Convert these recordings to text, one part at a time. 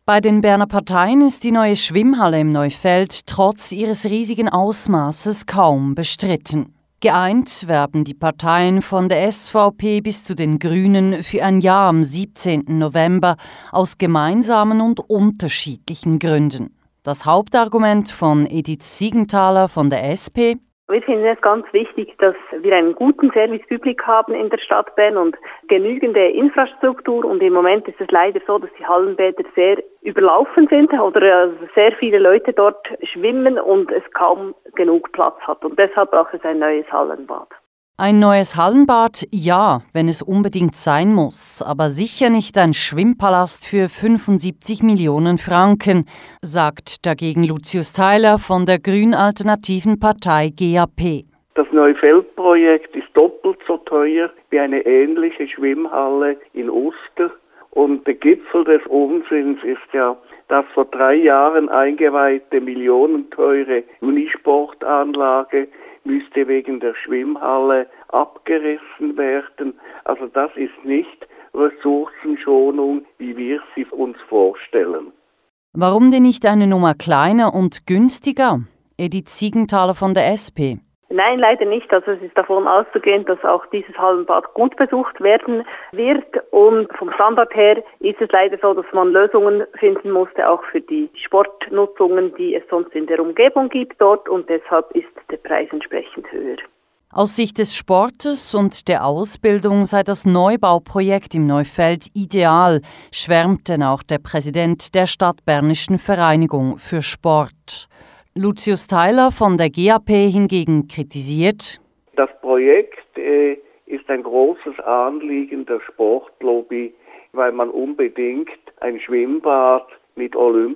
Bei den Berner Parteien ist die neue Schwimmhalle im Neufeld trotz ihres riesigen Ausmaßes kaum bestritten. Geeint werben die Parteien von der SVP bis zu den Grünen für ein Ja am 17. November aus gemeinsamen und unterschiedlichen Gründen. Das Hauptargument von Edith Siegenthaler von der SP: Wir finden es ganz wichtig, dass wir einen guten Service Public haben in der Stadt Bern und genügende Infrastruktur. Und im Moment ist es leider so, dass die Hallenbäder sehr überlaufen sind oder sehr viele Leute dort schwimmen und es kaum genug Platz hat. Und deshalb braucht es ein neues Hallenbad. Ein neues Hallenbad, ja, wenn es unbedingt sein muss, aber sicher nicht ein Schwimmpalast für 75 Millionen Franken, sagt dagegen Lucius Theiler von der grün-alternativen Partei GAP. Das Neufeldprojekt ist doppelt so teuer wie eine ähnliche Schwimmhalle in Uster. Und der Gipfel des Unsinns ist ja, das vor 3 Jahren eingeweihte millionenteure Unisportanlage müsste wegen der Schwimmhalle abgerissen werden. Also das ist nicht Ressourcenschonung, wie wir sie uns vorstellen. Warum denn nicht eine Nummer kleiner und günstiger? Edith Siegenthaler von der SP. Nein, leider nicht. Also es ist davon auszugehen, dass auch dieses Hallenbad gut besucht werden wird. Und vom Standard her ist es leider so, dass man Lösungen finden musste, auch für die Sportnutzungen, die es sonst in der Umgebung gibt dort. Und deshalb ist der Preis entsprechend höher. Aus Sicht des Sportes und der Ausbildung sei das Neubauprojekt im Neufeld ideal, schwärmt denn auch der Präsident der Stadtbernischen Vereinigung für Sport. Lucius Theiler von der GAP hingegen kritisiert: Das Projekt ist ein großes Anliegen der Sportlobby, weil man unbedingt ein Schwimmbad mit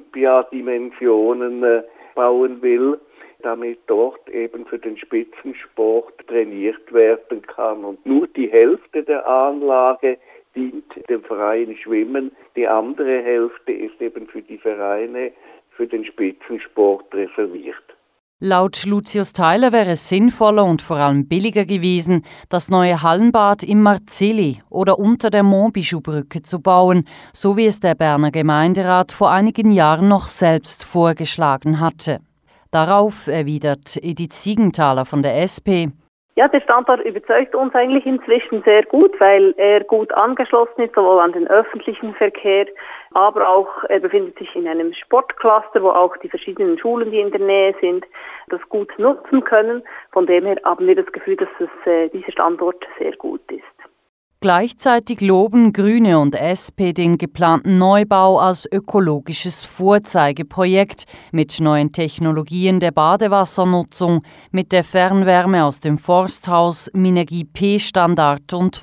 Olympiadimensionen bauen will, damit dort eben für den Spitzensport trainiert werden kann. Und nur die Hälfte der Anlage dient dem Verein Schwimmen, die andere Hälfte ist eben für die Vereine für den Spitzensport reserviert. Laut Lucius Theiler wäre es sinnvoller und vor allem billiger gewesen, das neue Hallenbad im Marzili oder unter der Montbijoux-Brücke zu bauen, so wie es der Berner Gemeinderat vor einigen Jahren noch selbst vorgeschlagen hatte. Darauf erwidert Edith Siegenthaler von der SP: Ja, der Standort überzeugt uns eigentlich inzwischen sehr gut, weil er gut angeschlossen ist, sowohl an den öffentlichen Verkehr, aber auch er befindet sich in einem Sportcluster, wo auch die verschiedenen Schulen, die in der Nähe sind, das gut nutzen können. Von dem her haben wir das Gefühl, dass dieser Standort sehr gut ist. Gleichzeitig loben Grüne und SP den geplanten Neubau als ökologisches Vorzeigeprojekt mit neuen Technologien der Badewassernutzung, mit der Fernwärme aus dem Forsthaus, Minergie-P-Standard und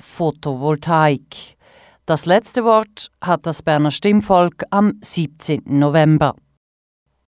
Photovoltaik. Das letzte Wort hat das Berner Stimmvolk am 17. November.